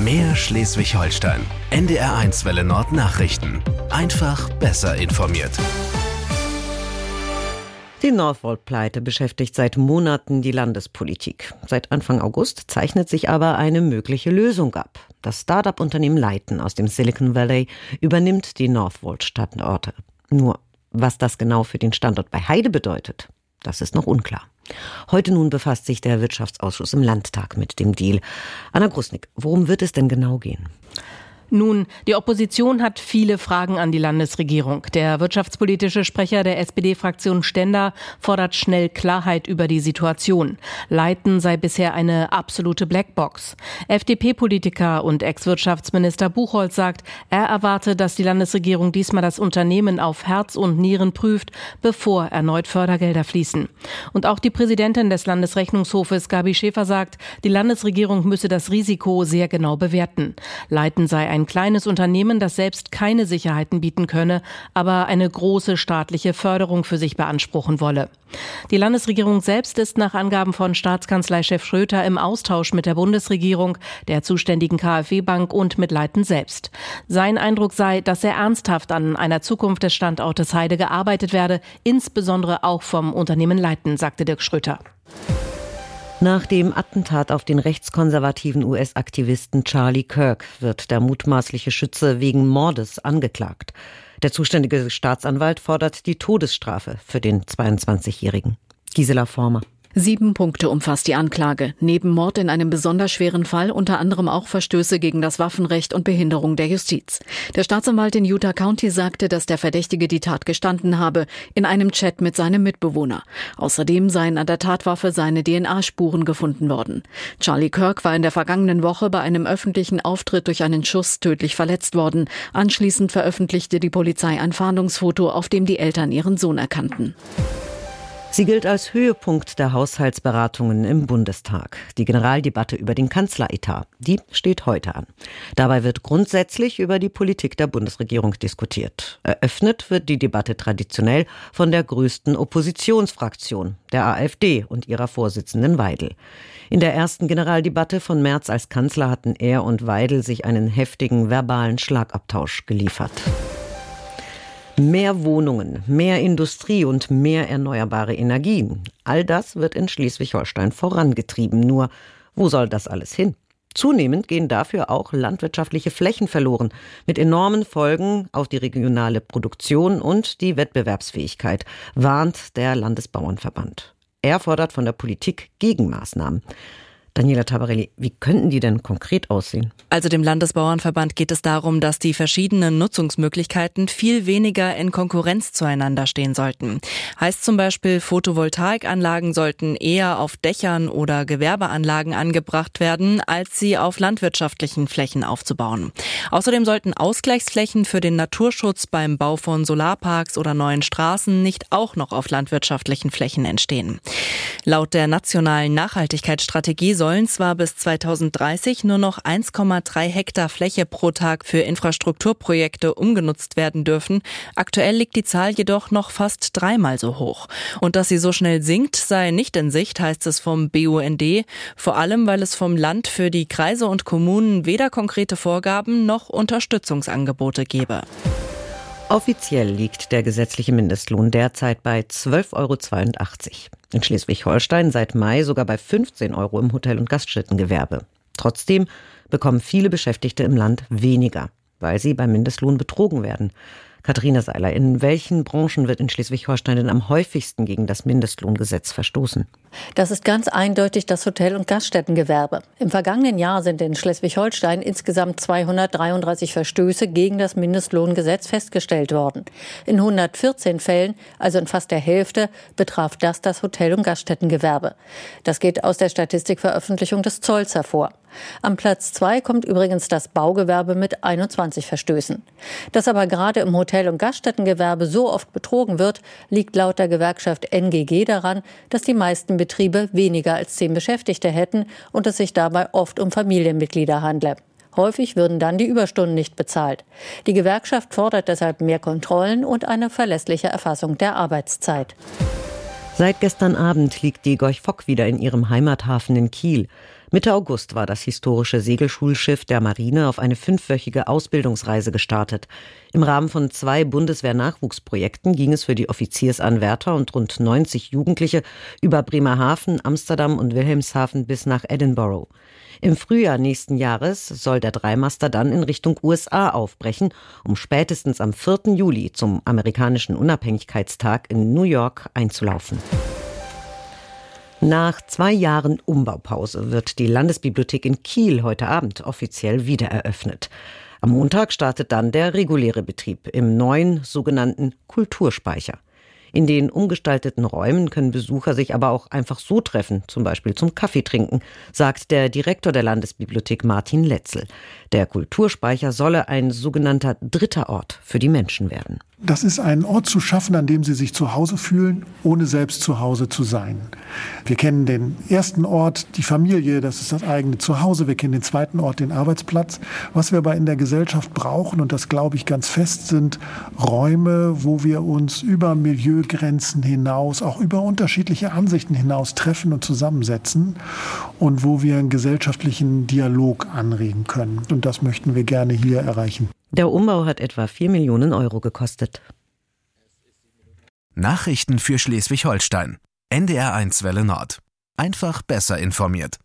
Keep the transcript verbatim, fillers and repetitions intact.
Mehr Schleswig-Holstein. N D R eins Welle Nord Nachrichten. Einfach besser informiert. Die Northvolt-Pleite beschäftigt seit Monaten die Landespolitik. Seit Anfang August zeichnet sich aber eine mögliche Lösung ab. Das Start-up-Unternehmen Leiten aus dem Silicon Valley übernimmt die Northvolt-Standorte. Nur, was das genau für den Standort bei Heide bedeutet, das ist noch unklar. Heute nun befasst sich der Wirtschaftsausschuss im Landtag mit dem Deal. Anna Grusnick, worum wird es denn genau gehen? Nun, die Opposition hat viele Fragen an die Landesregierung. Der wirtschaftspolitische Sprecher der S P D-Fraktion Stender fordert schnell Klarheit über die Situation. Leiten sei bisher eine absolute Blackbox. F D P-Politiker und Ex-Wirtschaftsminister Buchholz sagt, er erwarte, dass die Landesregierung diesmal das Unternehmen auf Herz und Nieren prüft, bevor erneut Fördergelder fließen. Und auch die Präsidentin des Landesrechnungshofes, Gabi Schäfer, sagt, die Landesregierung müsse das Risiko sehr genau bewerten. Leiten sei ein kleines Unternehmen, das selbst keine Sicherheiten bieten könne, aber eine große staatliche Förderung für sich beanspruchen wolle. Die Landesregierung selbst ist nach Angaben von Staatskanzleichef Schröter im Austausch mit der Bundesregierung, der zuständigen KfW-Bank und mit Leiten selbst. Sein Eindruck sei, dass sehr ernsthaft an einer Zukunft des Standortes Heide gearbeitet werde, insbesondere auch vom Unternehmen Leiten, sagte Dirk Schröter. Nach dem Attentat auf den rechtskonservativen U S-Aktivisten Charlie Kirk wird der mutmaßliche Schütze wegen Mordes angeklagt. Der zuständige Staatsanwalt fordert die Todesstrafe für den zweiundzwanzigjährigen. Gisela Former. Sieben Punkte umfasst die Anklage. Neben Mord in einem besonders schweren Fall unter anderem auch Verstöße gegen das Waffenrecht und Behinderung der Justiz. Der Staatsanwalt in Utah County sagte, dass der Verdächtige die Tat gestanden habe, in einem Chat mit seinem Mitbewohner. Außerdem seien an der Tatwaffe seine D N A-Spuren gefunden worden. Charlie Kirk war in der vergangenen Woche bei einem öffentlichen Auftritt durch einen Schuss tödlich verletzt worden. Anschließend veröffentlichte die Polizei ein Fahndungsfoto, auf dem die Eltern ihren Sohn erkannten. Sie gilt als Höhepunkt der Haushaltsberatungen im Bundestag. Die Generaldebatte über den Kanzleretat, die steht heute an. Dabei wird grundsätzlich über die Politik der Bundesregierung diskutiert. Eröffnet wird die Debatte traditionell von der größten Oppositionsfraktion, der AfD und ihrer Vorsitzenden Weidel. In der ersten Generaldebatte von Merz als Kanzler hatten er und Weidel sich einen heftigen verbalen Schlagabtausch geliefert. Mehr Wohnungen, mehr Industrie und mehr erneuerbare Energien. All das wird in Schleswig-Holstein vorangetrieben. Nur, wo soll das alles hin? Zunehmend gehen dafür auch landwirtschaftliche Flächen verloren, mit enormen Folgen auf die regionale Produktion und die Wettbewerbsfähigkeit, warnt der Landesbauernverband. Er fordert von der Politik Gegenmaßnahmen. Daniela Tabarelli, wie könnten die denn konkret aussehen? Also dem Landesbauernverband geht es darum, dass die verschiedenen Nutzungsmöglichkeiten viel weniger in Konkurrenz zueinander stehen sollten. Heißt zum Beispiel, Photovoltaikanlagen sollten eher auf Dächern oder Gewerbeanlagen angebracht werden, als sie auf landwirtschaftlichen Flächen aufzubauen. Außerdem sollten Ausgleichsflächen für den Naturschutz beim Bau von Solarparks oder neuen Straßen nicht auch noch auf landwirtschaftlichen Flächen entstehen. Laut der nationalen Nachhaltigkeitsstrategie sollen zwar bis zweitausenddreißig nur noch eins Komma drei Hektar Fläche pro Tag für Infrastrukturprojekte umgenutzt werden dürfen. Aktuell liegt die Zahl jedoch noch fast dreimal so hoch. Und dass sie so schnell sinkt, sei nicht in Sicht, heißt es vom B U N D. Vor allem, weil es vom Land für die Kreise und Kommunen weder konkrete Vorgaben noch Unterstützungsangebote gebe. Offiziell liegt der gesetzliche Mindestlohn derzeit bei zwölf Euro zweiundachtzig. In Schleswig-Holstein seit Mai sogar bei fünfzehn Euro im Hotel- und Gaststättengewerbe. Trotzdem bekommen viele Beschäftigte im Land weniger, weil sie beim Mindestlohn betrogen werden. Katharina Seiler, in welchen Branchen wird in Schleswig-Holstein denn am häufigsten gegen das Mindestlohngesetz verstoßen? Das ist ganz eindeutig das Hotel- und Gaststättengewerbe. Im vergangenen Jahr sind in Schleswig-Holstein insgesamt zweihundertdreiunddreißig Verstöße gegen das Mindestlohngesetz festgestellt worden. In hundertvierzehn Fällen, also in fast der Hälfte, betraf das das Hotel- und Gaststättengewerbe. Das geht aus der Statistikveröffentlichung des Zolls hervor. Am Platz zwei kommt übrigens das Baugewerbe mit einundzwanzig Verstößen. Dass aber gerade im Hotel- und Gaststättengewerbe so oft betrogen wird, liegt laut der Gewerkschaft N G G daran, dass die meisten Betriebe weniger als zehn Beschäftigte hätten und es sich dabei oft um Familienmitglieder handle. Häufig würden dann die Überstunden nicht bezahlt. Die Gewerkschaft fordert deshalb mehr Kontrollen und eine verlässliche Erfassung der Arbeitszeit. Seit gestern Abend liegt die Gorch Fock wieder in ihrem Heimathafen in Kiel. Mitte August war das historische Segelschulschiff der Marine auf eine fünfwöchige Ausbildungsreise gestartet. Im Rahmen von zwei Bundeswehr-Nachwuchsprojekten ging es für die Offiziersanwärter und rund neunzig Jugendliche über Bremerhaven, Amsterdam und Wilhelmshaven bis nach Edinburgh. Im Frühjahr nächsten Jahres soll der Dreimaster dann in Richtung U S A aufbrechen, um spätestens am vierten Juli zum amerikanischen Unabhängigkeitstag in New York einzulaufen. Nach zwei Jahren Umbaupause wird die Landesbibliothek in Kiel heute Abend offiziell wiedereröffnet. Am Montag startet dann der reguläre Betrieb im neuen sogenannten Kulturspeicher. In den umgestalteten Räumen können Besucher sich aber auch einfach so treffen, zum Beispiel zum Kaffee trinken, sagt der Direktor der Landesbibliothek Martin Letzel. Der Kulturspeicher solle ein sogenannter dritter Ort für die Menschen werden. Das ist ein Ort zu schaffen, an dem sie sich zu Hause fühlen, ohne selbst zu Hause zu sein. Wir kennen den ersten Ort, die Familie, das ist das eigene Zuhause. Wir kennen den zweiten Ort, den Arbeitsplatz. Was wir aber in der Gesellschaft brauchen, und das glaube ich ganz fest, sind Räume, wo wir uns über Milieugrenzen hinaus, auch über unterschiedliche Ansichten hinaus treffen und zusammensetzen und wo wir einen gesellschaftlichen Dialog anregen können. Und das möchten wir gerne hier erreichen. Der Umbau hat etwa vier Millionen Euro gekostet. Nachrichten für Schleswig-Holstein. N D R eins Welle Nord. Einfach besser informiert.